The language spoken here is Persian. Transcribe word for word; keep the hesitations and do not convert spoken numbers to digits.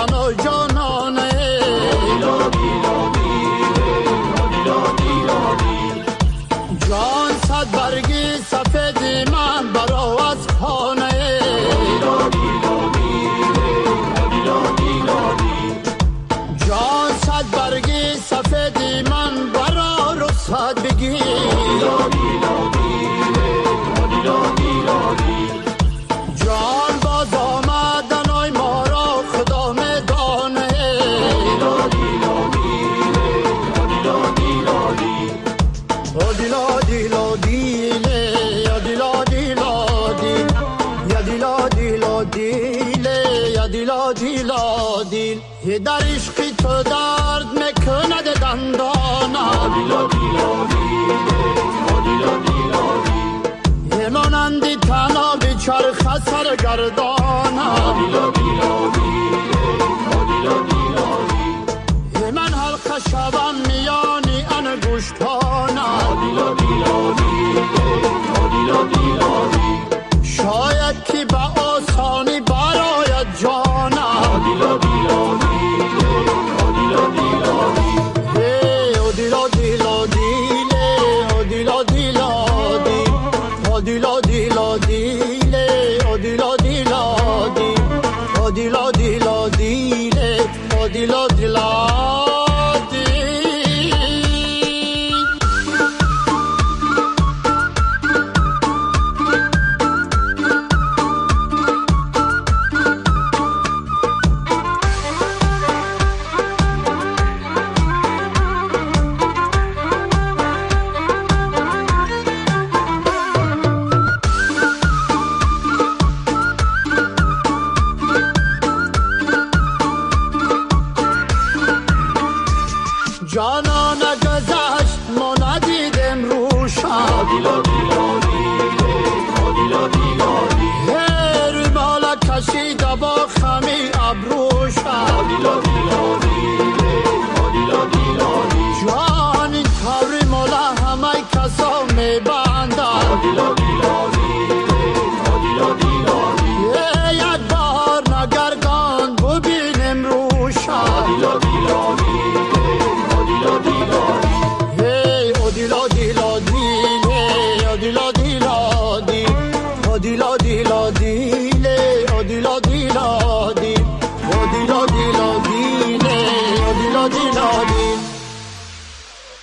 جان و جانانه جان صد برگی سفیدی من برا از خانه جان صد برگی سفیدی من برا رخصت بگی جان باز آمدن آی ما را خدا میدانه او دیلا دیلا دیله یا دیلا دیلا دیل یا دیلا دیلا دیله یا دیلا دیلا دیل یه در عشقی تو درد میکند دندانا دیلا دیلا دیله مانندی تنها بیچرخ سر گردانا من حلقه شبم میانی انگشتانا شاید که به آسانی برایت جانا او دیلا دیلا دیله او دیلا دیلا دیل او دیلا دیلا دیله او دیلا دیلا دیل او دیلا دیلا دیله او دیلا دیلا جانا نگذشت ما ندیدم روشن هر مالا کشیده با خمی ابروشن جان این طوری مالا همه کسا میبندن یک بار نگرگان ببینم روشن دیلا دیلا دیل